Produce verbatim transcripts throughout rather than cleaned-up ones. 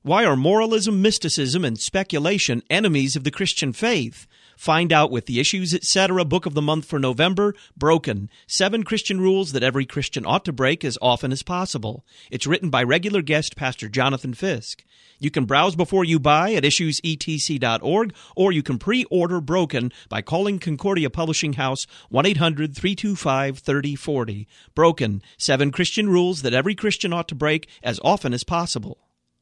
Why are moralism, mysticism, and speculation enemies of the Christian faith? Find out with the Issues Etc. Book of the Month for November, Broken, Seven Christian Rules That Every Christian Ought to Break as Often as Possible. It's written by regular guest Pastor Jonathan Fisk. You can browse before you buy at issues e t c dot org, or you can pre-order Broken by calling Concordia Publishing House one eight hundred three two five three zero four zero. Broken, Seven Christian Rules That Every Christian Ought to Break as Often as Possible.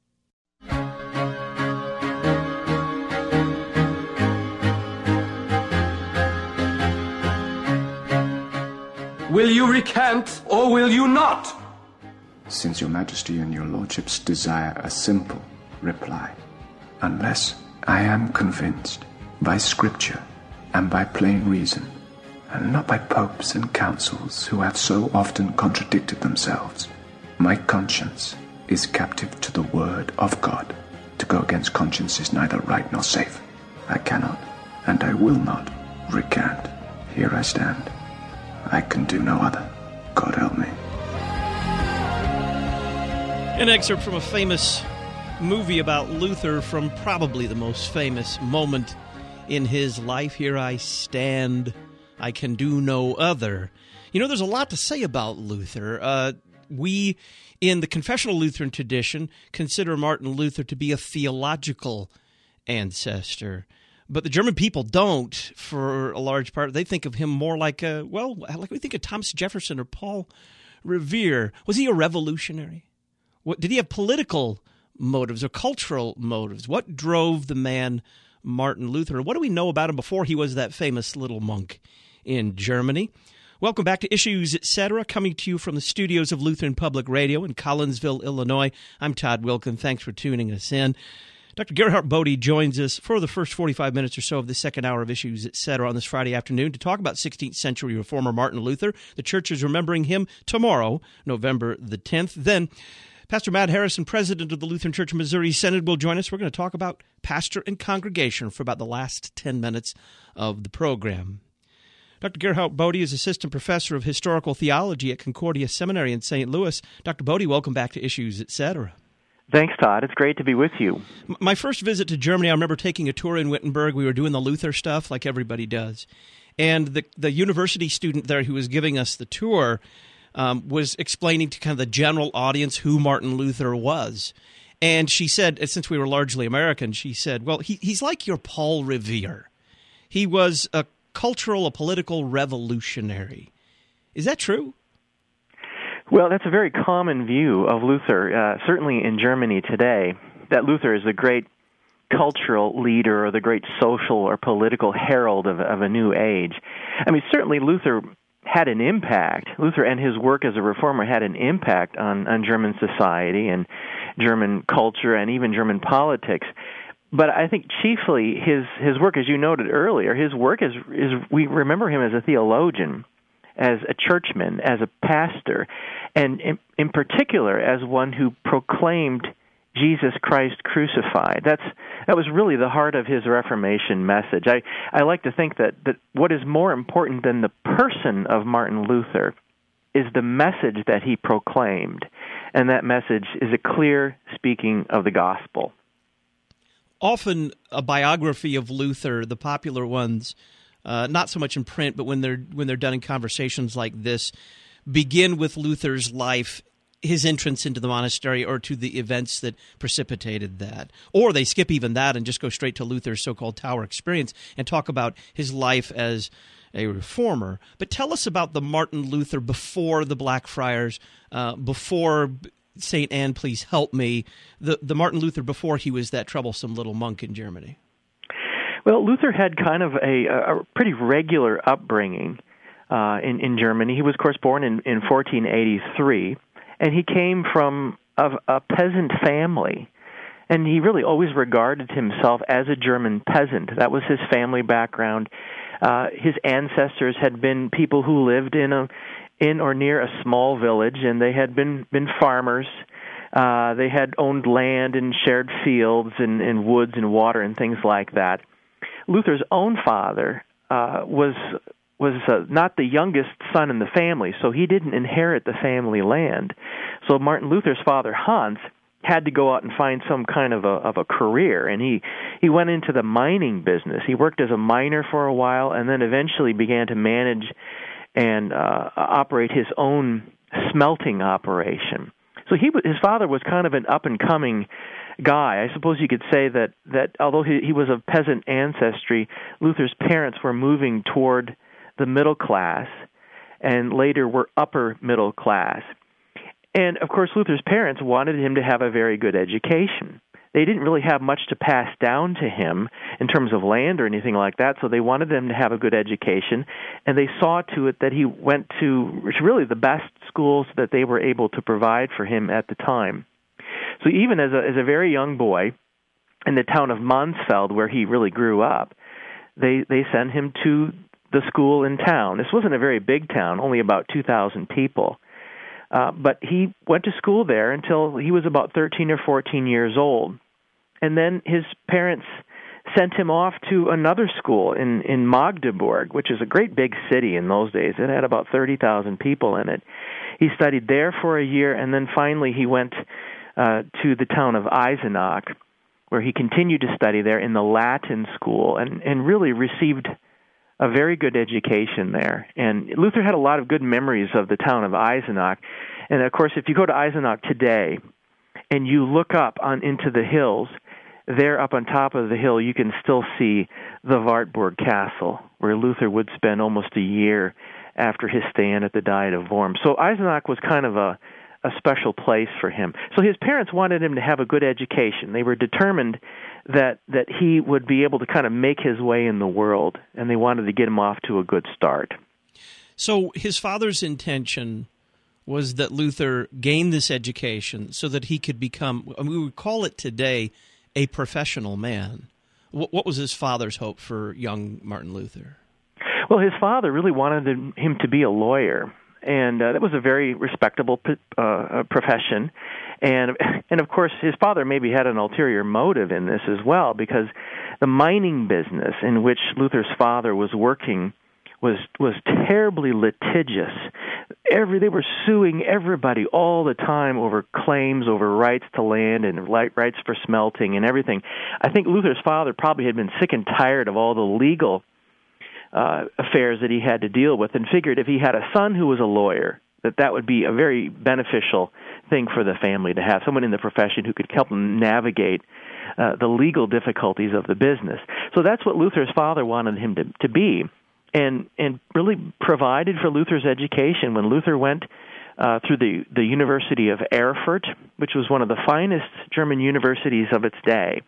Will you recant, or will you not? Since your majesty and your lordships desire a simple reply, unless I am convinced by scripture and by plain reason, and not by popes and councils who have so often contradicted themselves, my conscience is captive to the word of God. To go against conscience is neither right nor safe. I cannot, and I will not, recant. Here I stand. I can do no other. God help me. An excerpt from a famous movie about Luther from probably the most famous moment in his life. Here I stand. I can do no other. You know, there's a lot to say about Luther. Uh, we, in the confessional Lutheran tradition, consider Martin Luther to be a theological ancestor. But the German people don't, for a large part. They think of him more like, a, well, like we think of Thomas Jefferson or Paul Revere. Was he a revolutionary? What, did he have political motives or cultural motives? What drove the man Martin Luther? What do we know about him before he was that famous little monk in Germany? Welcome back to Issues Etc., coming to you from the studios of Lutheran Public Radio in Collinsville, Illinois. I'm Todd Wilkin. Thanks for tuning us in. Doctor Gerhard Bode joins us for the first forty-five minutes or so of the second hour of Issues Etc. on this Friday afternoon to talk about sixteenth century reformer Martin Luther. The church is remembering him tomorrow, November the tenth. Then Pastor Matt Harrison, president of the Lutheran Church of Missouri Synod, will join us. We're going to talk about pastor and congregation for about the last ten minutes of the program. Doctor Gerhard Bode is assistant professor of historical theology at Concordia Seminary in Saint Louis. Doctor Bode, welcome back to Issues Etc. Thanks, Todd. It's great to be with you. My first visit to Germany, I remember taking a tour in Wittenberg. We were doing the Luther stuff like everybody does. And the the university student there who was giving us the tour um, was explaining to kind of the general audience who Martin Luther was. And she said, since we were largely American, she said, well, he, he's like your Paul Revere. He was a cultural, a political revolutionary. Is that true? Well, that's a very common view of Luther, uh, certainly in Germany today, that Luther is the great cultural leader or the great social or political herald of, of a new age. I mean, certainly Luther had an impact. Luther and his work as a reformer had an impact on, on German society and German culture and even German politics. But I think chiefly his, his work, as you noted earlier, his work is, is we remember him as a theologian, as a churchman, as a pastor, and in, in particular as one who proclaimed Jesus Christ crucified. That's that was really the heart of his Reformation message. I, I like to think that, that what is more important than the person of Martin Luther is the message that he proclaimed, and that message is a clear speaking of the gospel. Often a biography of Luther, the popular ones, Uh, not so much in print, but when they're when they're done in conversations like this, begin with Luther's life, his entrance into the monastery, or to the events that precipitated that. Or they skip even that and just go straight to Luther's so-called Tower experience and talk about his life as a reformer. But tell us about the Martin Luther before the Black Friars, uh, before Saint Anne, please help me, the, the Martin Luther before he was that troublesome little monk in Germany. Well, Luther had kind of a, a pretty regular upbringing uh, in, in Germany. He was, of course, born in, in fourteen eighty-three, and he came from a, a peasant family. And he really always regarded himself as a German peasant. That was his family background. Uh, his ancestors had been people who lived in a in or near a small village, and they had been, been farmers. Uh, they had owned land and shared fields and, and woods and water and things like that. Luther's own father uh, was was uh, not the youngest son in the family, so he didn't inherit the family land. So Martin Luther's father, Hans, had to go out and find some kind of a of a career, and he he went into the mining business. He worked as a miner for a while, and then eventually began to manage and uh, operate his own smelting operation. So he his father was kind of an up and coming guy. I suppose you could say that that although he, he was of peasant ancestry, Luther's parents were moving toward the middle class, and later were upper middle class. And, of course, Luther's parents wanted him to have a very good education. They didn't really have much to pass down to him in terms of land or anything like that, so they wanted him to have a good education, and they saw to it that he went to really the best schools that they were able to provide for him at the time. So even as a, as a very young boy in the town of Mansfeld, where he really grew up, they, they sent him to the school in town. This wasn't a very big town, only about two thousand people. Uh, but he went to school there until he was about thirteen or fourteen years old. And then his parents sent him off to another school in, in Magdeburg, which is a great big city in those days. It had about thirty thousand people in it. He studied there for a year, and then finally he went uh, to the town of Eisenach, where he continued to study there in the Latin school and, and really received a very good education there. And Luther had a lot of good memories of the town of Eisenach. And, of course, if you go to Eisenach today and you look up on into the hills, there up on top of the hill you can still see the Wartburg Castle, where Luther would spend almost a year after his stand at the Diet of Worms. So Eisenach was kind of a, a special place for him. So his parents wanted him to have a good education. They were determined that that he would be able to kind of make his way in the world, and they wanted to get him off to a good start. So his father's intention was that Luther gain this education so that he could become, I mean, we would call it today, a professional man. What, what was his father's hope for young Martin Luther? Well, his father really wanted him to be a lawyer, and uh, that was a very respectable uh, profession. And, and of course, his father maybe had an ulterior motive in this as well, because the mining business in which Luther's father was working was was terribly litigious. Every they were suing everybody all the time over claims, over rights to land and rights for smelting and everything. I think Luther's father probably had been sick and tired of all the legal uh, affairs that he had to deal with, and figured if he had a son who was a lawyer, that that would be a very beneficial thing for the family to have someone in the profession who could help them navigate uh, the legal difficulties of the business. So that's what Luther's father wanted him to, to be, and and really provided for Luther's education. When Luther went uh, through the, the University of Erfurt, which was one of the finest German universities of its day,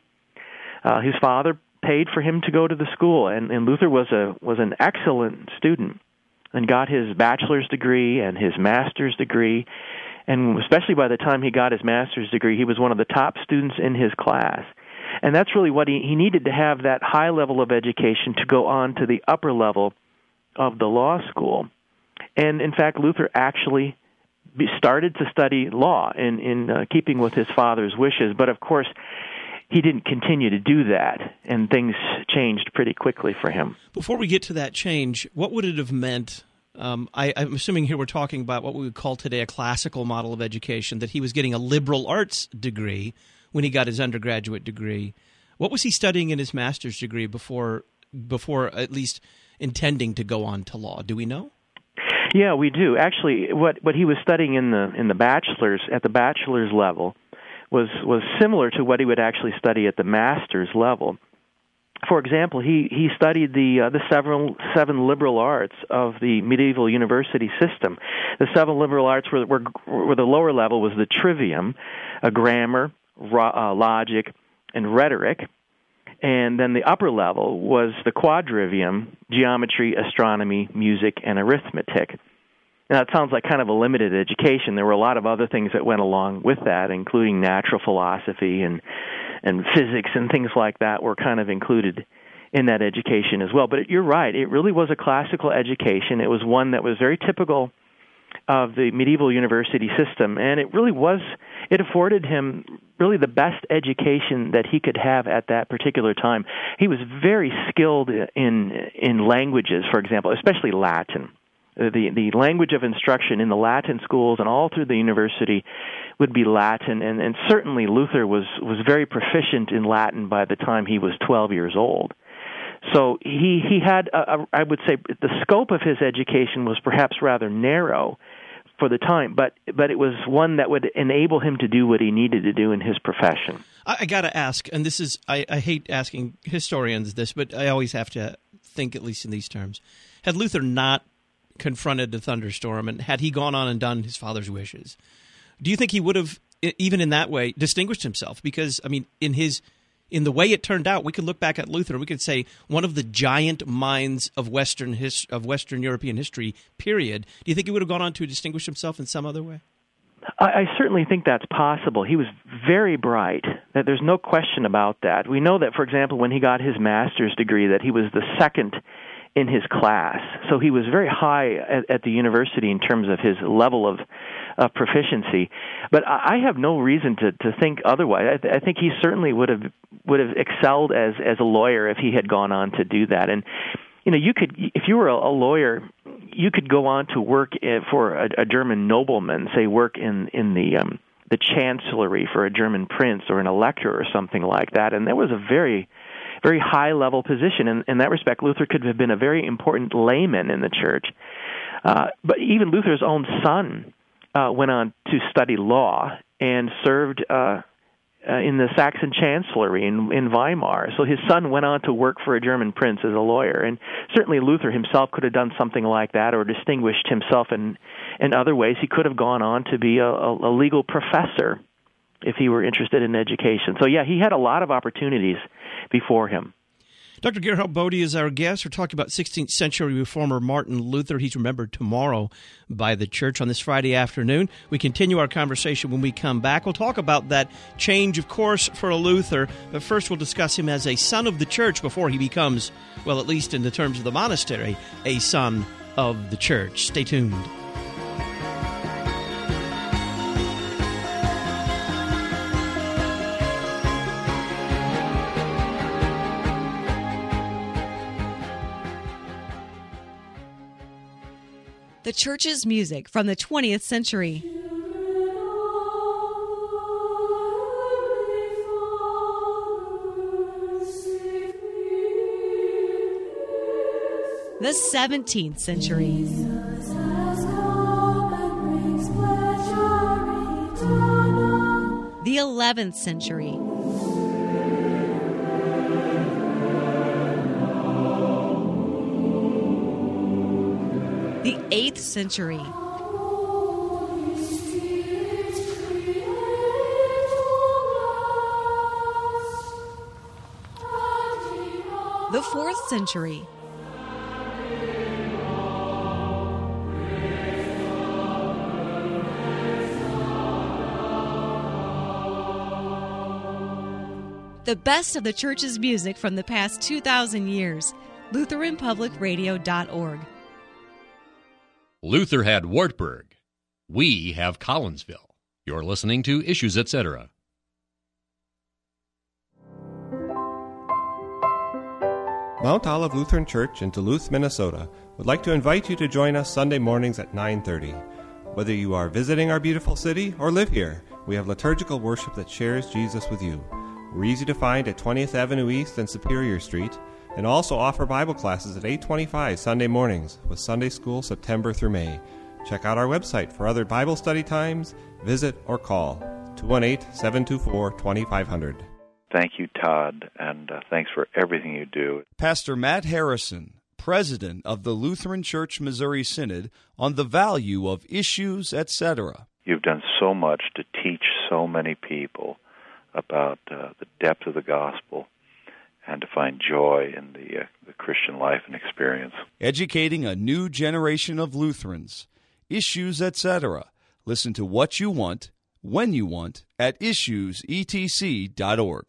uh, his father paid for him to go to the school, and, and Luther was a was an excellent student and got his bachelor's degree and his master's degree. And especially by the time he got his master's degree, he was one of the top students in his class. And that's really what he, he needed to have, that high level of education to go on to the upper level of the law school. And in fact, Luther actually started to study law in, in uh, keeping with his father's wishes. But of course, he didn't continue to do that, and things changed pretty quickly for him. Before we get to that change, what would it have meant? Um, I, I'm assuming here we're talking about what we would call today a classical model of education, that he was getting a liberal arts degree when he got his undergraduate degree. What was he studying in his master's degree before, before at least intending to go on to law? Do we know? Yeah, we do. Actually, what, what he was studying in the in the bachelor's at the bachelor's level was was similar to what he would actually study at the master's level. For example, he, he studied the uh, the seven, seven liberal arts of the medieval university system. The seven liberal arts were, were, were the lower level was the trivium, a grammar, ro- uh, logic, and rhetoric. And then the upper level was the quadrivium, geometry, astronomy, music, and arithmetic. Now, it sounds like kind of a limited education. There were a lot of other things that went along with that, including natural philosophy and and physics and things like that were kind of included in that education as well. But you're right. It really was a classical education. It was one that was very typical of the medieval university system, and it really was, it afforded him really the best education that he could have at that particular time. He was very skilled in in languages, for example, especially Latin. The the language of instruction in the Latin schools and all through the university would be Latin, and, and certainly Luther was, was very proficient in Latin by the time he was twelve years old. So he, he had, a, a, I would say, the scope of his education was perhaps rather narrow for the time, but but it was one that would enable him to do what he needed to do in his profession. I, I got to ask, and this is, I, I hate asking historians this, but I always have to think at least in these terms. Had Luther not confronted the thunderstorm, and had he gone on and done his father's wishes, do you think he would have, even in that way, distinguished himself? Because, I mean, in his, in the way it turned out, we could look back at Luther, we could say one of the giant minds of Western his, of Western European history, period. Do you think he would have gone on to distinguish himself in some other way? I, I certainly think that's possible. He was very bright. That there's no question about that. We know that, for example, when he got his master's degree, that he was the second in his class. So he was very high at, at the university in terms of his level of, of proficiency. But I have no reason to, to think otherwise. I, th- I think he certainly would have would have excelled as as a lawyer if he had gone on to do that. And you know, you could, if you were a, a lawyer, you could go on to work for a, a German nobleman, say work in in the um, the chancellery for a German prince or an elector or something like that. And that was a very very high-level position. In, in that respect, Luther could have been a very important layman in the church. Uh, but even Luther's own son uh, went on to study law and served uh, uh, in the Saxon chancellery in, in Weimar. So his son went on to work for a German prince as a lawyer. And certainly Luther himself could have done something like that or distinguished himself in, in other ways. He could have gone on to be a, a, a legal professor if he were interested in education. So, yeah, he had a lot of opportunities before him. Doctor Gerhard Bode is our guest. We're talking about sixteenth century reformer Martin Luther. He's remembered tomorrow by the church on this Friday afternoon. We continue our conversation when we come back. We'll talk about that change of course for Luther, but first we'll discuss him as a son of the church before he becomes, well, at least in the terms of the monastery, a son of the church. Stay tuned. The church's music from the twentieth century. The seventeenth century. The eleventh century. The eighth century. The fourth century. The best of the church's music from the past two thousand years. Lutheran Public Radio dot org. Luther had Wartburg. We have Collinsville. You're listening to Issues, et cetera. Mount Olive Lutheran Church in Duluth, Minnesota would like to invite you to join us Sunday mornings at nine thirty. Whether you are visiting our beautiful city or live here, we have liturgical worship that shares Jesus with you. We're easy to find at twentieth Avenue East and Superior Street, and also offer Bible classes at eight twenty-five Sunday mornings with Sunday School September through May. Check out our website for other Bible study times, visit, or call two one eight, seven two four, two five zero zero. Thank you, Todd, and uh, thanks for everything you do. Pastor Matt Harrison, President of the Lutheran Church Missouri Synod, on the value of Issues, et cetera. You've done so much to teach so many people about uh, the depth of the gospel and to find joy in the, uh, the Christian life and experience. Educating a new generation of Lutherans. Issues, et cetera. Listen to what you want, when you want, at issues e t c dot org.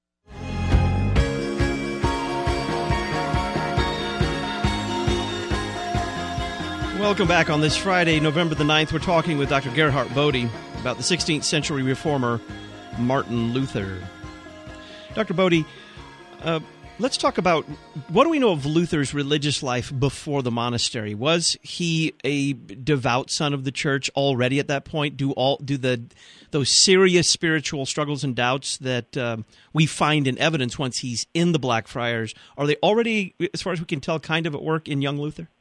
Welcome back on this Friday, November the ninth. We're talking with Doctor Gerhard Bode about the sixteenth century reformer Martin Luther. Doctor Bode, Uh, Let's talk about, what do we know of Luther's religious life before the monastery? Was he a devout son of the church already at that point? Do all do the those serious spiritual struggles and doubts that um, we find in evidence once he's in the Blackfriars, are they already, as far as we can tell, kind of at work in young Luther?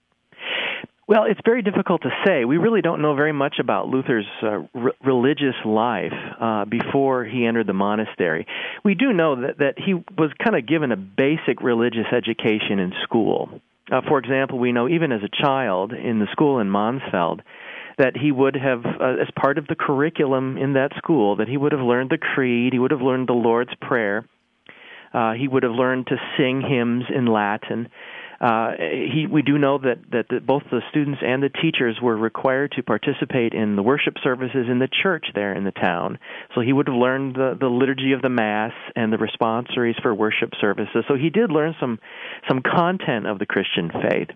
Well, it's very difficult to say. We really don't know very much about Luther's uh, re- religious life uh, before he entered the monastery. We do know that, that he was kind of given a basic religious education in school. Uh, for example, we know even as a child in the school in Mansfeld that he would have, uh, as part of the curriculum in that school, that he would have learned the Creed, he would have learned the Lord's Prayer, uh, he would have learned to sing hymns in Latin. Uh, he, we do know that, that the, both the students and the teachers were required to participate in the worship services in the church there in the town. So he would have learned the, the liturgy of the Mass and the responsories for worship services. So he did learn some some content of the Christian faith.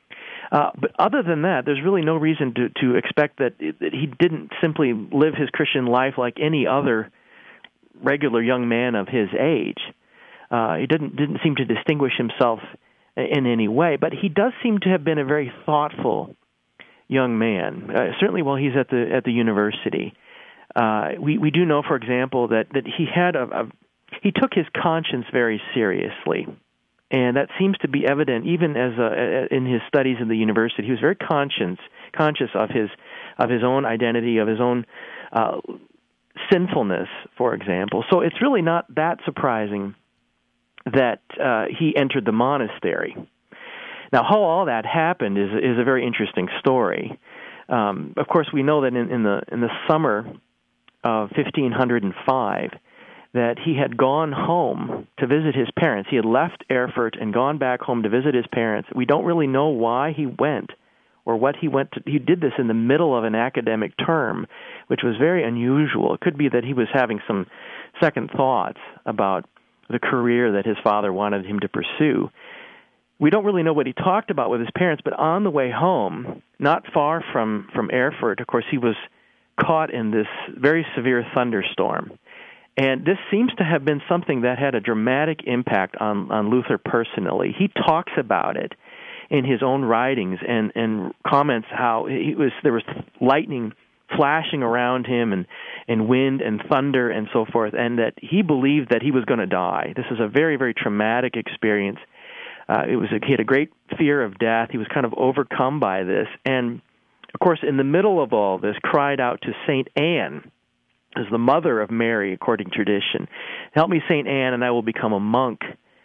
Uh, but other than that, there's really no reason to, to expect that, that he didn't simply live his Christian life like any other regular young man of his age. Uh, he didn't didn't seem to distinguish himself in any way, but he does seem to have been a very thoughtful young man. Uh, certainly, while he's at the at the university, uh, we we do know, for example, that, that he had a, a he took his conscience very seriously, and that seems to be evident even as a, in his studies in the university. He was very conscious conscious of his of his own identity, of his own uh, sinfulness, for example. So it's really not that surprising that uh, he entered the monastery. Now, how all that happened is is a very interesting story. Um, of course, we know that in, in the in the summer of fifteen oh five, that he had gone home to visit his parents. He had left Erfurt and gone back home to visit his parents. We don't really know why he went or what he went to. He did this in the middle of an academic term, which was very unusual. It could be that he was having some second thoughts about the career that his father wanted him to pursue. We don't really know what he talked about with his parents, but on the way home, not far from, from Erfurt, of course, he was caught in this very severe thunderstorm. And this seems to have been something that had a dramatic impact on, on Luther personally. He talks about it in his own writings and, and comments how he was there was lightning flashing around him and, and wind and thunder and so forth, and that he believed that he was going to die. This is a very, very traumatic experience. Uh, it was a, he had a great fear of death. He was kind of overcome by this. And, of course, in the middle of all this, cried out to Saint Anne, as the mother of Mary, according to tradition, "Help me, Saint Anne, and I will become a monk."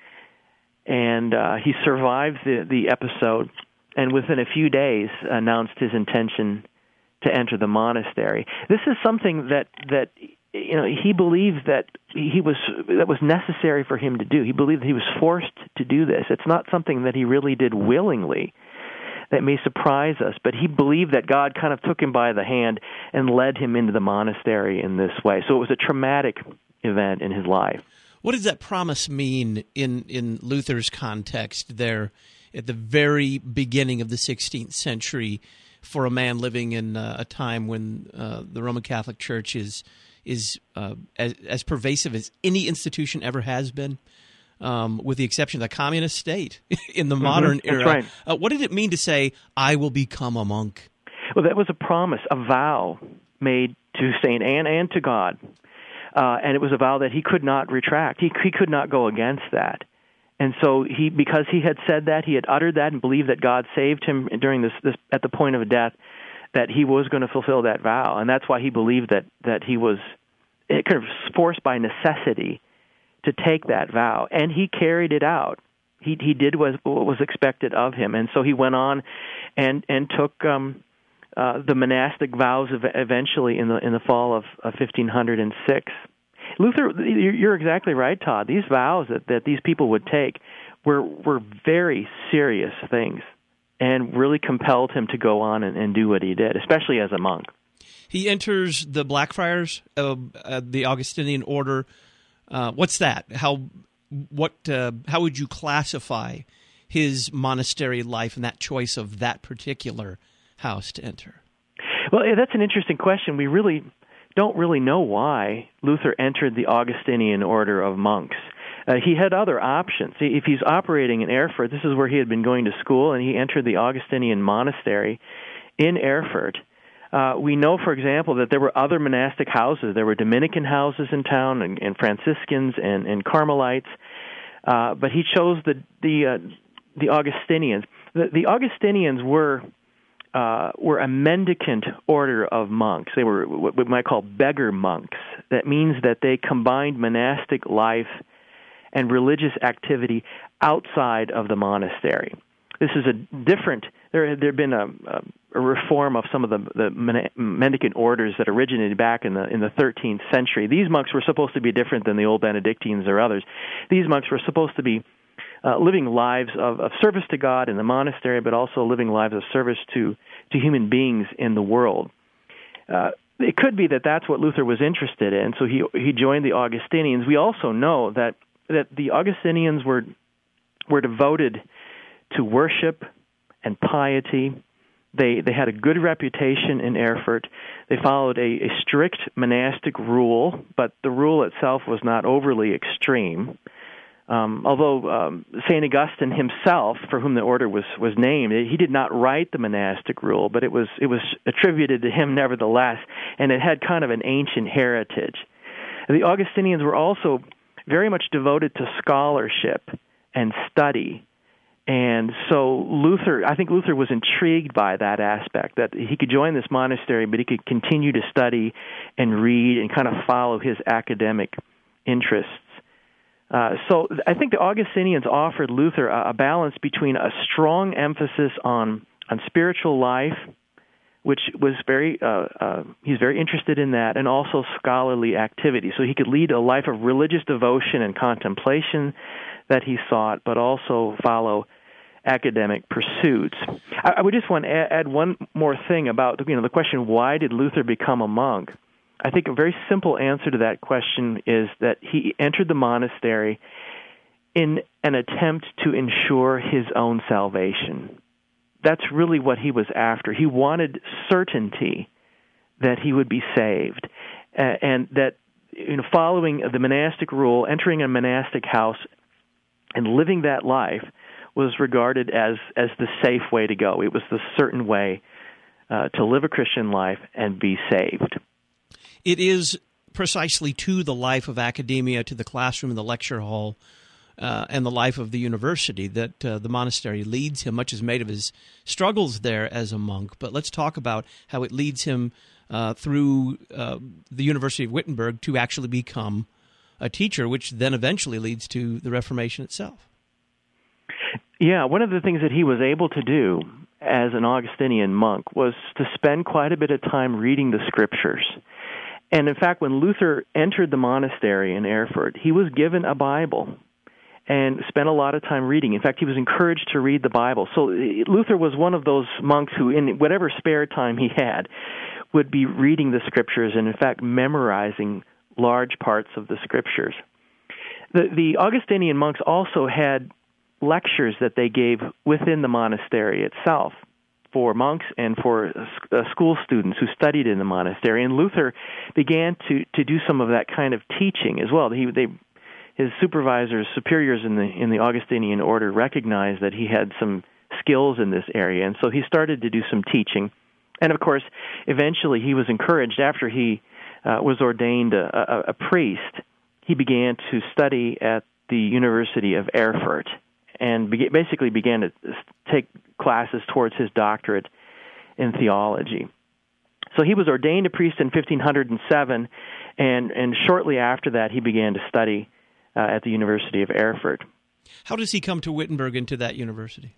And uh, he survived the, the episode, and within a few days announced his intention to enter the monastery. This is something that that you know he believed that he was that was necessary for him to do. He believed that he was forced to do this. It's not something that he really did willingly. That may surprise us, but he believed that God kind of took him by the hand and led him into the monastery in this way. So it was a traumatic event in his life. What does that promise mean in, in Luther's context there at the very beginning of the sixteenth century for a man living in uh, a time when uh, the Roman Catholic Church is is uh, as, as pervasive as any institution ever has been, um, with the exception of the communist state in the modern mm-hmm. era? That's right. Uh, what did it mean to say, "I will become a monk"? Well, that was a promise, a vow made to Saint Anne and to God. Uh, and it was a vow that he could not retract. He, he could not go against that. And so he, because he had said that, he had uttered that and believed that God saved him during this, this at the point of death, that he was going to fulfill that vow. And that's why he believed that, that he was kind of forced by necessity to take that vow. And he carried it out. He he did what was expected of him. And so he went on and, and took um, uh, the monastic vows of, eventually in the in the fall of, of fifteen oh six. Luther, you're exactly right, Todd. These vows that, that these people would take were were very serious things and really compelled him to go on and, and do what he did, especially as a monk. He enters the Blackfriars, uh, uh, the Augustinian order. Uh, what's that? How what? Uh, how would you classify his monastery life and that choice of that particular house to enter? Well, that's an interesting question. We really don't really know why Luther entered the Augustinian order of monks. Uh, he had other options. If he's operating in Erfurt, this is where he had been going to school, and he entered the Augustinian monastery in Erfurt. Uh, we know, for example, that there were other monastic houses. There were Dominican houses in town, and, and Franciscans and, and Carmelites. Uh, but he chose the the uh, the Augustinians. The, the Augustinians were uh, were a mendicant order of monks. They were what we might call beggar monks. That means that they combined monastic life and religious activity outside of the monastery. This is a different. There there had been a, a reform of some of the, the mendicant orders that originated back in the in the thirteenth century. These monks were supposed to be different than the old Benedictines or others. These monks were supposed to be uh, living lives of, of service to God in the monastery, but also living lives of service to to human beings in the world. Uh, it could be that that's what Luther was interested in, so he he joined the Augustinians. We also know that that the Augustinians were were devoted to worship and piety. They they had a good reputation in Erfurt. They followed a, a strict monastic rule, but the rule itself was not overly extreme. Um, although um, Saint Augustine himself, for whom the order was, was named, he did not write the monastic rule, but it was it was attributed to him nevertheless, and it had kind of an ancient heritage. The Augustinians were also very much devoted to scholarship and study. And so Luther, I think Luther was intrigued by that aspect, that he could join this monastery, but he could continue to study and read and kind of follow his academic interests. Uh, so I think the Augustinians offered Luther a, a balance between a strong emphasis on, on spiritual life, which was very, uh, uh, he's very interested in that, and also scholarly activity. So he could lead a life of religious devotion and contemplation that he sought, but also follow academic pursuits. I, I would just want to add one more thing about, you know, the question, why did Luther become a monk? I think a very simple answer to that question is that he entered the monastery in an attempt to ensure his own salvation. That's really what he was after. He wanted certainty that he would be saved, uh, and that, you know, following the monastic rule, entering a monastic house and living that life was regarded as, as the safe way to go. It was the certain way uh, to live a Christian life and be saved. It is precisely to the life of academia, to the classroom and the lecture hall, uh, and the life of the university that uh, the monastery leads him. Much is made of his struggles there as a monk, but let's talk about how it leads him uh, through uh, the University of Wittenberg to actually become a teacher, which then eventually leads to the Reformation itself. Yeah, one of the things that he was able to do as an Augustinian monk was to spend quite a bit of time reading the Scriptures. And in fact, when Luther entered the monastery in Erfurt, he was given a Bible and spent a lot of time reading. In fact, he was encouraged to read the Bible. So Luther was one of those monks who, in whatever spare time he had, would be reading the Scriptures and, in fact, memorizing large parts of the Scriptures. The, the Augustinian monks also had lectures that they gave within the monastery itself for monks and for uh, school students who studied in the monastery. And Luther began to, to do some of that kind of teaching as well. He, they, his supervisors, superiors in the in the Augustinian order recognized that he had some skills in this area, and so he started to do some teaching. And of course, eventually he was encouraged, after he uh, was ordained a, a, a priest, he began to study at the University of Erfurt, and be- basically began to take classes towards his doctorate in theology. So he was ordained a priest in fifteen oh seven, and, and shortly after that he began to study uh, at the University of Erfurt. How does he come to Wittenberg and to that university?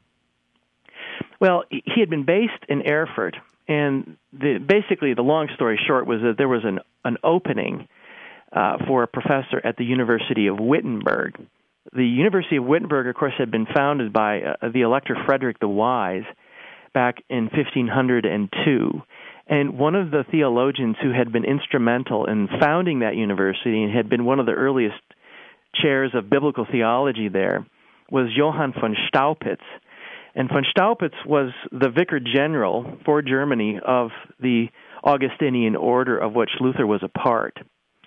Well, he had been based in Erfurt, and the, basically the long story short was that there was an, an opening uh, for a professor at the University of Wittenberg. The University of Wittenberg, of course, had been founded by uh, the Elector Frederick the Wise back in fifteen oh two. And one of the theologians who had been instrumental in founding that university and had been one of the earliest chairs of biblical theology there was Johann von Staupitz. And von Staupitz was the vicar general for Germany of the Augustinian order of which Luther was a part.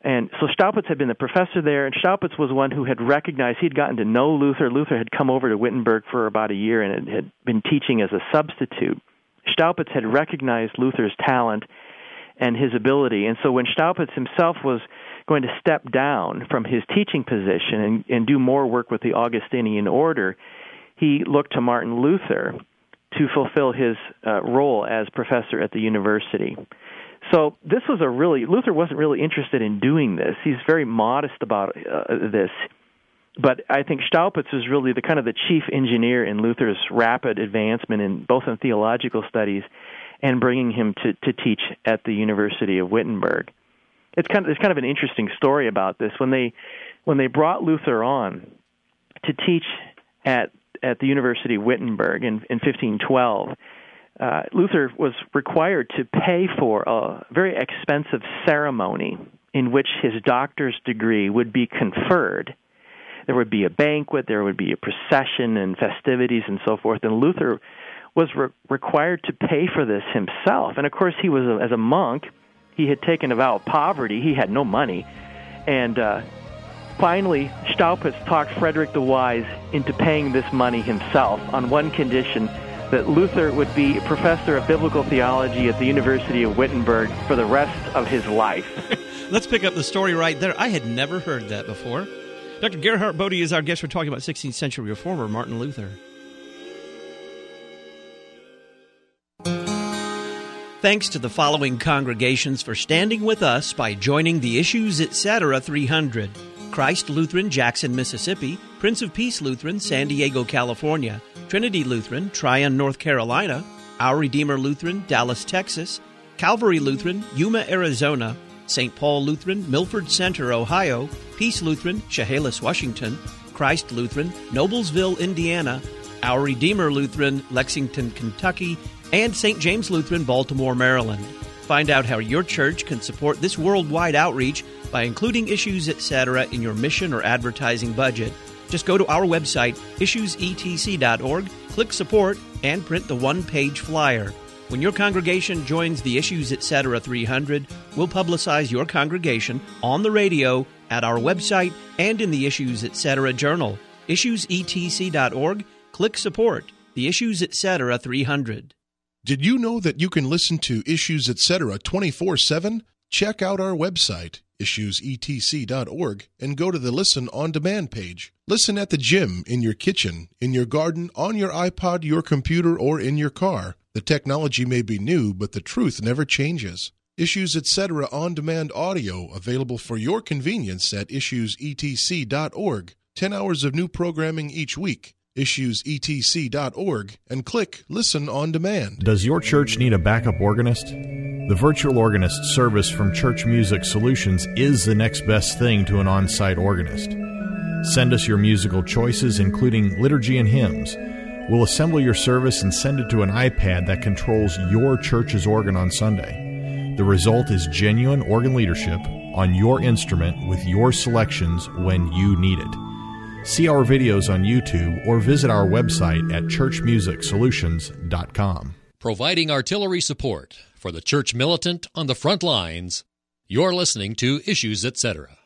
And so Staupitz had been the professor there, and Staupitz was one who had recognized, he'd gotten to know Luther. Luther had come over to Wittenberg for about a year and had been teaching as a substitute. Staupitz had recognized Luther's talent and his ability, and so when Staupitz himself was going to step down from his teaching position and, and do more work with the Augustinian order, he looked to Martin Luther to fulfill his uh, role as professor at the university. So this was a really, Luther wasn't really interested in doing this. He's very modest about uh, this. But I think Staupitz was really the kind of the chief engineer in Luther's rapid advancement in both in theological studies and bringing him to, to teach at the University of Wittenberg. It's kind of there's kind of an interesting story about this. When they when they brought Luther on to teach at at the University of Wittenberg in, in fifteen twelve, uh, Luther was required to pay for a very expensive ceremony in which his doctor's degree would be conferred. There would be a banquet, there would be a procession and festivities and so forth, and Luther was re- required to pay for this himself. And of course, he was a, as a monk, he had taken a vow of poverty. He had no money, and uh, finally, Staupitz talked Frederick the Wise into paying this money himself on one condition, that Luther would be a professor of biblical theology at the University of Wittenberg for the rest of his life. Let's pick up the story right there. I had never heard that before. Doctor Gerhard Bode is our guest. We're talking about sixteenth century reformer Martin Luther. Thanks to the following congregations for standing with us by joining the Issues Etc. three hundred. Christ Lutheran, Jackson, Mississippi. Prince of Peace Lutheran, San Diego, California. Trinity Lutheran, Tryon, North Carolina. Our Redeemer Lutheran, Dallas, Texas. Calvary Lutheran, Yuma, Arizona. Saint Paul Lutheran, Milford Center, Ohio. Peace Lutheran, Chehalis, Washington. Christ Lutheran, Noblesville, Indiana. Our Redeemer Lutheran, Lexington, Kentucky. And Saint James Lutheran, Baltimore, Maryland. Find out how your church can support this worldwide outreach by including Issues Etc. in your mission or advertising budget. Just go to our website, issues e t c dot org, click Support, and print the one-page flyer. When your congregation joins the Issues Etc. three hundred, we'll publicize your congregation on the radio, at our website, and in the Issues Etc. journal. issues e t c dot org, click Support, the Issues Etc. three hundred. Did you know that you can listen to Issues Etc. twenty-four seven? Check out our website, issues e t c dot org, and go to the Listen on Demand page. Listen at the gym, in your kitchen, in your garden, on your iPod, your computer, or in your car. The technology may be new, but the truth never changes. Issues Etc. On Demand audio available for your convenience at issues e t c dot org. Ten hours of new programming each week. issues e t c dot org and click Listen on Demand. Does your church need a backup organist? The virtual organist service from Church Music Solutions is the next best thing to an on-site organist. Send us your musical choices, including liturgy and hymns. We'll assemble your service and send it to an iPad that controls your church's organ on Sunday. The result is genuine organ leadership on your instrument with your selections when you need it. See our videos on YouTube or visit our website at church music solutions dot com. Providing artillery support for the church militant on the front lines, you're listening to Issues Etc.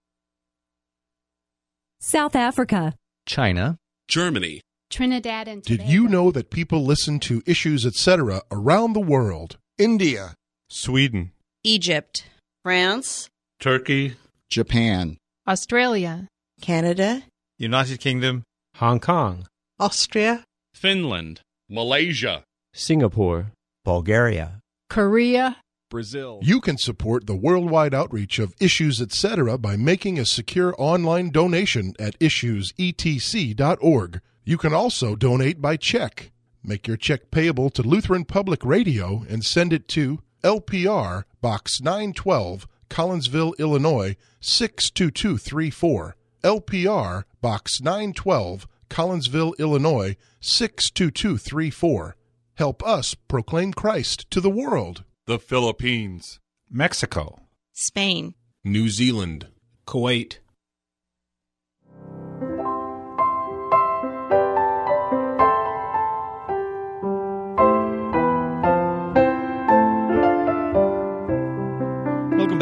South Africa, China, Germany, Trinidad and Tobago. Did you know that people listen to Issues Etc. around the world? India, Sweden, Egypt, France, Turkey, Japan, Australia, Canada, United Kingdom, Hong Kong, Austria, Finland, Malaysia, Singapore, Bulgaria, Korea, Brazil. You can support the worldwide outreach of Issues Etc. by making a secure online donation at issues e t c dot org. You can also donate by check. Make your check payable to Lutheran Public Radio and send it to L P R Box nine twelve, Collinsville, Illinois six two two three four. L P R Box nine twelve, Collinsville, Illinois six two two three four. Help us proclaim Christ to the world. the Philippines, Mexico, Spain, New Zealand, Kuwait. Welcome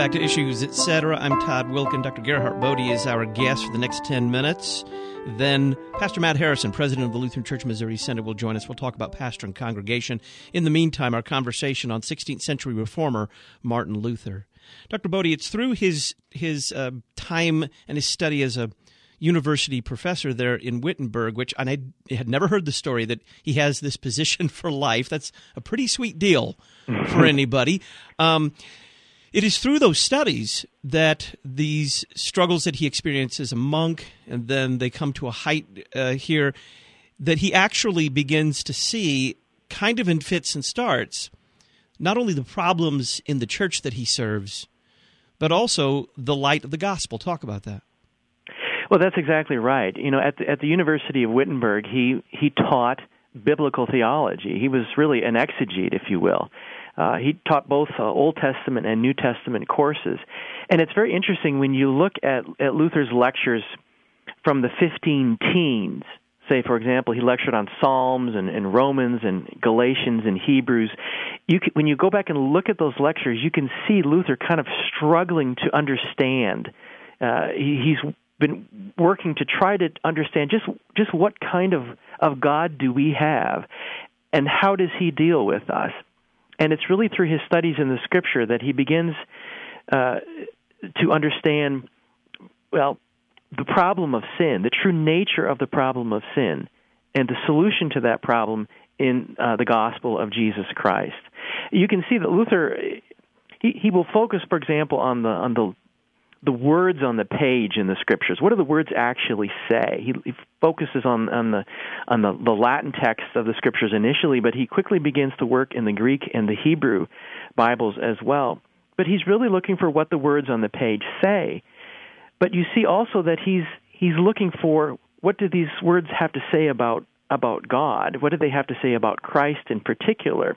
back to Issues, et cetera. I'm Todd Wilken. Doctor Gerhard Bodie is our guest for the next ten minutes. Then Pastor Matt Harrison, president of the Lutheran Church Missouri Synod, will join us. We'll talk about pastor and congregation. In the meantime, our conversation on sixteenth century reformer Martin Luther. Doctor Bodie, it's through his his uh, time and his study as a university professor there in Wittenberg, which and I had never heard the story that he has this position for life. That's a pretty sweet deal for anybody. Um, it is through those studies that these struggles that he experienced as a monk, and then they come to a height uh, here, that he actually begins to see, kind of in fits and starts, not only the problems in the church that he serves, but also the light of the gospel. Talk about that. Well, that's exactly right. You know, at the, at the University of Wittenberg, he he taught biblical theology. He was really an exegete, if you will. Uh, he taught both uh, Old Testament and New Testament courses. And it's very interesting when you look at, at Luther's lectures from the fifteen teens. Say, for example, he lectured on Psalms and, and Romans and Galatians and Hebrews. You can, when you go back and look at those lectures, you can see Luther kind of struggling to understand. Uh, he, he's been working to try to understand just just what kind of, of God do we have, and how does he deal with us? And it's really through his studies in the Scripture that he begins uh, to understand, well, the problem of sin, the true nature of the problem of sin, and the solution to that problem in uh, the gospel of Jesus Christ. You can see that Luther, he, he will focus, for example, on the on the the words on the page in the Scriptures. What do the words actually say? He, he focuses on on the on the, the Latin text of the Scriptures initially, but he quickly begins to work in the Greek and the Hebrew Bibles as well. But he's really looking for what the words on the page say. But you see also that he's he's looking for, what do these words have to say about about God? What do they have to say about Christ in particular?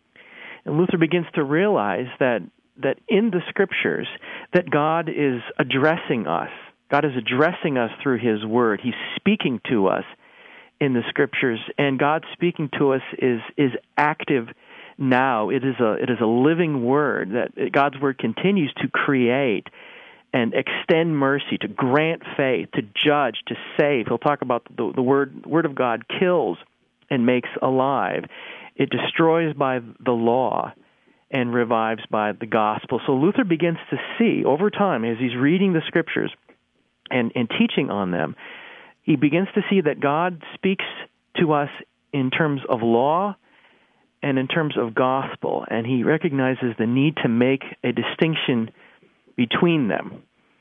And Luther begins to realize that that in the Scriptures, that God is addressing us. God is addressing us through His Word. He's speaking to us in the Scriptures, and God speaking to us is is active now. It is a it is a living Word, that God's Word continues to create and extend mercy, to grant faith, to judge, to save. He'll talk about the, the word Word of God kills and makes alive. It destroys by the law and revives by the gospel. So Luther begins to see over time, as he's reading the Scriptures and, and teaching on them, he begins to see that God speaks to us in terms of law and in terms of gospel, and he recognizes the need to make a distinction between them.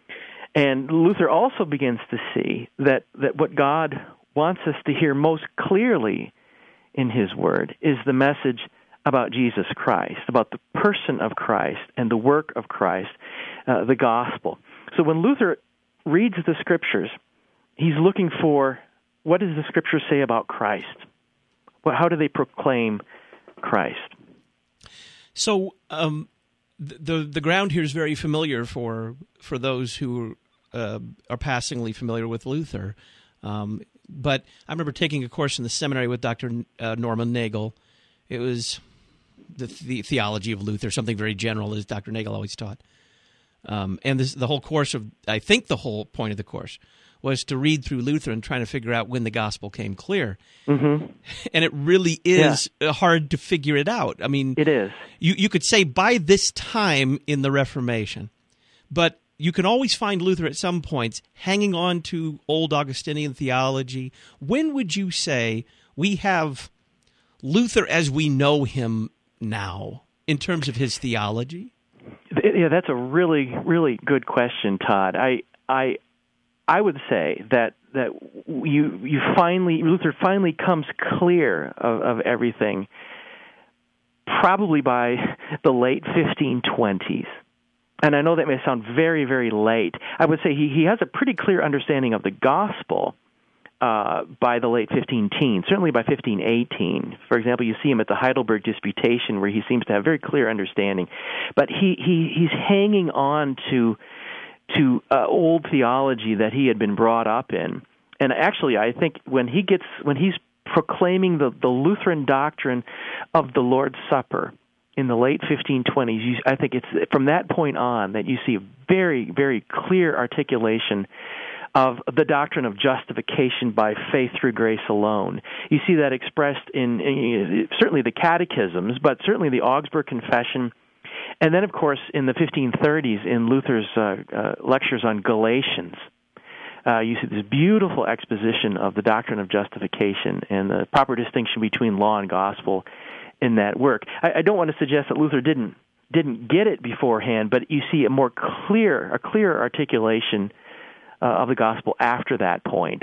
And Luther also begins to see that, that what God wants us to hear most clearly in His Word is the message about Jesus Christ, about the person of Christ and the work of Christ, uh, the gospel. So when Luther reads the Scriptures, he's looking for, what does the Scripture say about Christ? Well, how do they proclaim Christ? So um, the the ground here is very familiar for for those who uh, are passingly familiar with Luther. Um, but I remember taking a course in the seminary with Doctor Uh, Norman Nagel. It was the, the theology of Luther, something very general, as Doctor Nagel always taught. Um, and this, the whole course of, I think the whole point of the course was to read through Luther and trying to figure out when the gospel came clear. Mm-hmm. And it really is yeah. hard to figure it out. I mean, it is. You, you could say by this time in the Reformation, but you can always find Luther at some points hanging on to old Augustinian theology. When would you say we have Luther as we know him now in terms of his theology? Yeah, that's a really, really good question, Todd. I, I, I would say that that you you finally Luther finally comes clear of, of everything, probably by the late fifteen twenties. And I know that may sound very, very late. I would say he, he has a pretty clear understanding of the gospel uh, by the late fifteen teens, certainly by fifteen eighteen. For example, you see him at the Heidelberg Disputation, where he seems to have very clear understanding. But he, he he's hanging on to to uh, old theology that he had been brought up in. And actually, I think when he gets when he's proclaiming the, the Lutheran doctrine of the Lord's Supper, in the late fifteen twenties, you, I think it's from that point on that you see a very, very clear articulation of the doctrine of justification by faith through grace alone. You see that expressed in, in certainly the catechisms, but certainly the Augsburg Confession, and then, of course, in the fifteen thirties in Luther's uh, uh, lectures on Galatians. Uh, you see this beautiful exposition of the doctrine of justification and the proper distinction between law and gospel in that work. I, I don't want to suggest that Luther didn't didn't get it beforehand, but you see a more clear, a clearer articulation uh, of the gospel after that point.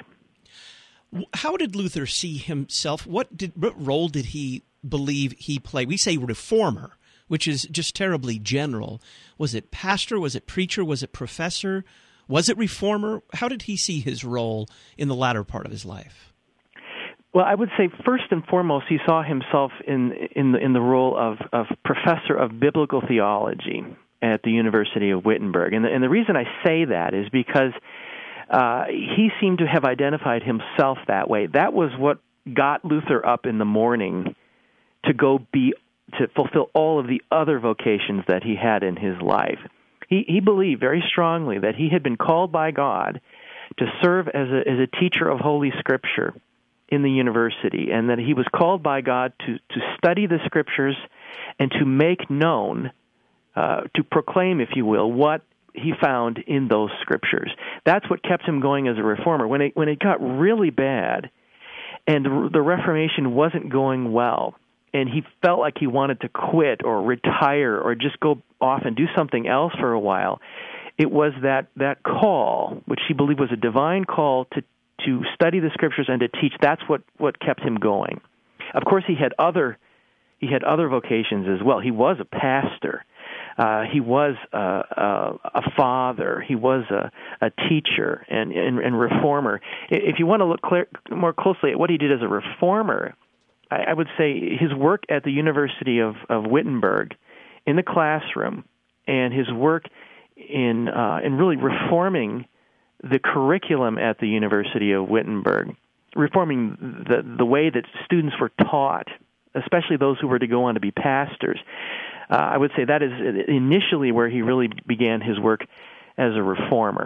How did Luther see himself? What did what role did he believe he played? We say reformer, which is just terribly general. Was it pastor? Was it preacher? Was it professor? Was it reformer? How did he see his role in the latter part of his life? Well, I would say first and foremost, he saw himself in in the, in the role of, of professor of biblical theology at the University of Wittenberg. And the, and the reason I say that is because uh, he seemed to have identified himself that way. That was what got Luther up in the morning to go be to fulfill all of the other vocations that he had in his life. He, he believed very strongly that he had been called by God to serve as a, as a teacher of Holy Scripture in the university, and that he was called by God to, to study the Scriptures and to make known, uh, to proclaim, if you will, what he found in those Scriptures. That's what kept him going as a reformer. When it, when it got really bad and the, the Reformation wasn't going well, and he felt like he wanted to quit or retire or just go off and do something else for a while, it was that, that call, which he believed was a divine call to to study the Scriptures and to teach. That's what, what kept him going. Of course, he had other he had other vocations as well. He was a pastor. Uh, he was a, a, a father. He was a, a teacher and, and, and reformer. If you want to look clear, more closely at what he did as a reformer, I, I would say his work at the University of, of Wittenberg in the classroom and his work in uh, in really reforming the curriculum at the University of Wittenberg, reforming the the way that students were taught, especially those who were to go on to be pastors. Uh, I would say that is initially where he really began his work as a reformer.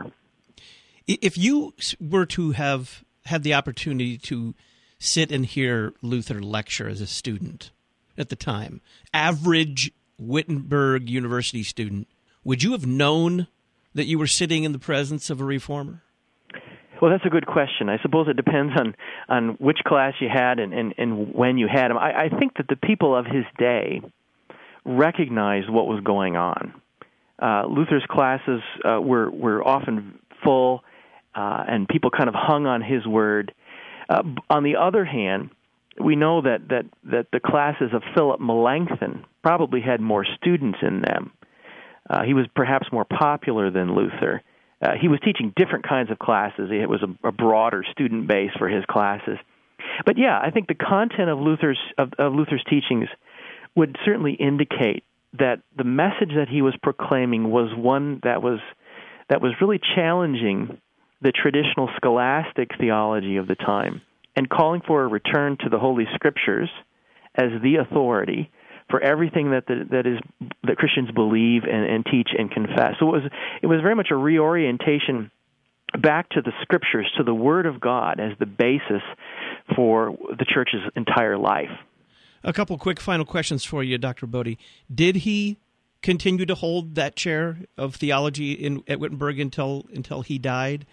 If you were to have had the opportunity to sit and hear Luther lecture as a student at the time, average Wittenberg University student, would you have known that you were sitting in the presence of a reformer? Well, that's a good question. I suppose it depends on, on which class you had and, and, and when you had him. I, I think that the people of his day recognized what was going on. Uh, Luther's classes uh, were, were often full, uh, and people kind of hung on his word. Uh, on the other hand, we know that, that, that the classes of Philip Melanchthon probably had more students in them. Uh, he was perhaps more popular than Luther. Uh, he was teaching different kinds of classes. It was a, a broader student base for his classes. But yeah, I think the content of Luther's of, of Luther's teachings would certainly indicate that the message that he was proclaiming was one that was that was really challenging the traditional scholastic theology of the time and calling for a return to the Holy Scriptures as the authority for everything that the, that is that Christians believe and, and teach and confess. So it was it was very much a reorientation back to the Scriptures, to the Word of God as the basis for the Church's entire life. A couple quick final questions for you, Doctor Bodie. Did he continue to hold that chair of theology in at Wittenberg until until he died?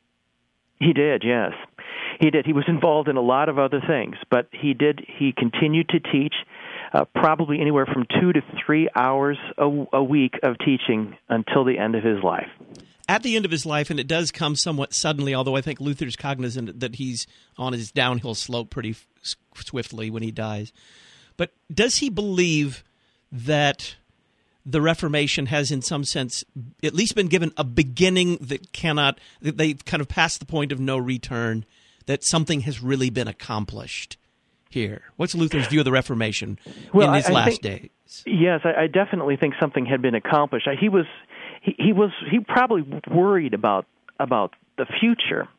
He did, yes. He did. He was involved in a lot of other things, but he did. He continued to teach. Uh, probably anywhere from two to three hours a, a week of teaching until the end of his life. At the end of his life, and it does come somewhat suddenly, although I think Luther's cognizant that he's on his downhill slope pretty f- swiftly when he dies. But does he believe that the Reformation has, in some sense, at least been given a beginning that cannot, that they've kind of passed the point of no return, that something has really been accomplished here? What's Luther's view of the Reformation well, in his I, I last think, days? Yes, I, I definitely think something had been accomplished. He was, he, he was, he probably worried about about the future.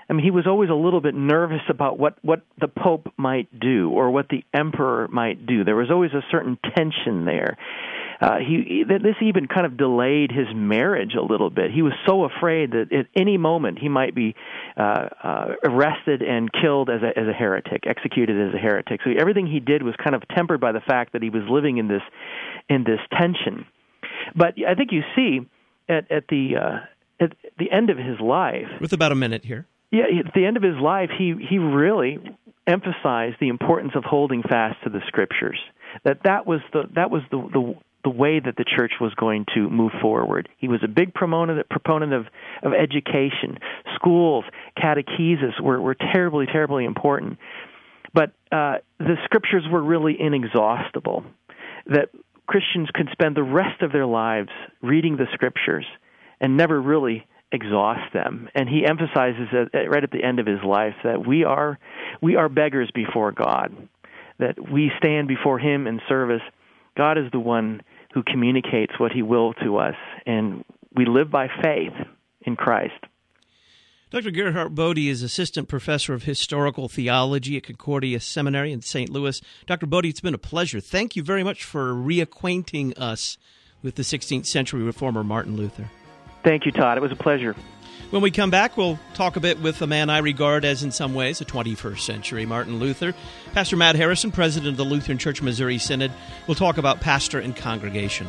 I mean, he was always a little bit nervous about what, what the Pope might do or what the Emperor might do. There was always a certain tension there. Uh, he this even kind of delayed his marriage a little bit. He was so afraid that at any moment he might be uh, uh, arrested and killed as a as a heretic, executed as a heretic. So everything he did was kind of tempered by the fact that he was living in this in this tension. But I think you see at at the uh, at the end of his life, with about a minute here. Yeah, at the end of his life, he he really emphasized the importance of holding fast to the Scriptures. That that was the that was the the the way that the church was going to move forward. He was a big proponent proponent of, of education. Schools, catechesis were, were terribly, terribly important. But uh, the Scriptures were really inexhaustible, that Christians could spend the rest of their lives reading the Scriptures and never really exhaust them. And he emphasizes that right at the end of his life that we are we are beggars before God, that we stand before him in service. God is the one who communicates what he will to us, and we live by faith in Christ. Doctor Gerhard Bode is Assistant Professor of Historical Theology at Concordia Seminary in Saint Louis. Doctor Bode, it's been a pleasure. Thank you very much for reacquainting us with the sixteenth century reformer Martin Luther. Thank you, Todd. It was a pleasure. When we come back, we'll talk a bit with a man I regard as, in some ways, a twenty-first century Martin Luther. Pastor Matt Harrison, president of the Lutheran Church Missouri Synod, will talk about pastor and congregation.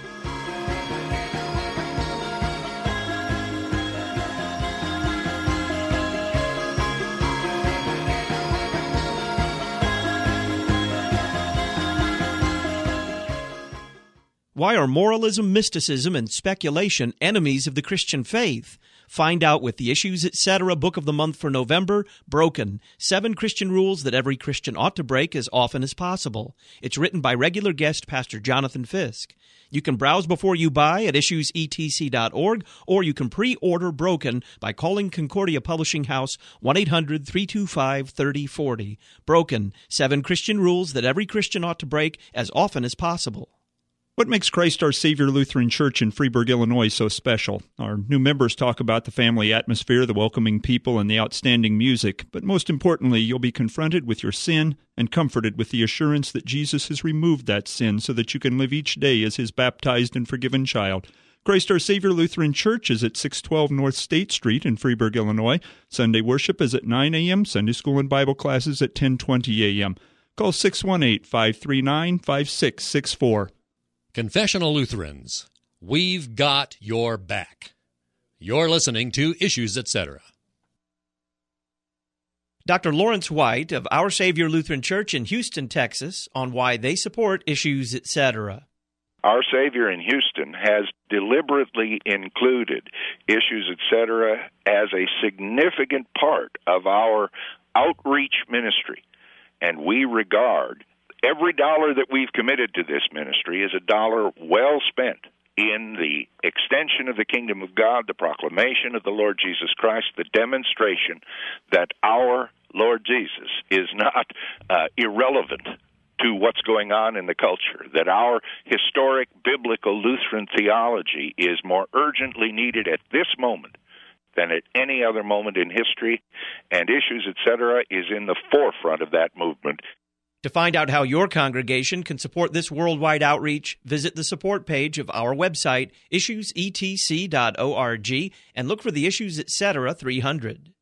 Why are moralism, mysticism, and speculation enemies of the Christian faith? Find out with the Issues, et cetera book of the month for November, Broken, Seven Christian Rules That Every Christian Ought to Break as Often as Possible. It's written by regular guest Pastor Jonathan Fisk. You can browse before you buy at issues e t c dot org, or you can pre-order Broken by calling Concordia Publishing House one eight hundred three two five three oh four oh. Broken, Seven Christian Rules That Every Christian Ought to Break as Often as Possible. What makes Christ Our Savior Lutheran Church in Freeburg, Illinois so special? Our new members talk about the family atmosphere, the welcoming people, and the outstanding music. But most importantly, you'll be confronted with your sin and comforted with the assurance that Jesus has removed that sin so that you can live each day as his baptized and forgiven child. Christ Our Savior Lutheran Church is at six twelve North State Street in Freeburg, Illinois. Sunday worship is at nine a.m., Sunday school and Bible classes at ten twenty a.m. Call six one eight, five three nine, five six six four. Confessional Lutherans, we've got your back. You're listening to Issues, et cetera. Doctor Lawrence White of Our Savior Lutheran Church in Houston, Texas, on why they support Issues, et cetera. Our Savior in Houston has deliberately included Issues, et cetera as a significant part of our outreach ministry, and we regard every dollar that we've committed to this ministry is a dollar well spent in the extension of the kingdom of God, the proclamation of the Lord Jesus Christ, the demonstration that our Lord Jesus is not uh, irrelevant to what's going on in the culture, that our historic biblical Lutheran theology is more urgently needed at this moment than at any other moment in history, and Issues, et cetera is in the forefront of that movement. To find out how your congregation can support this worldwide outreach, visit the support page of our website, issues e t c dot org, and look for the Issues, et cetera three hundred.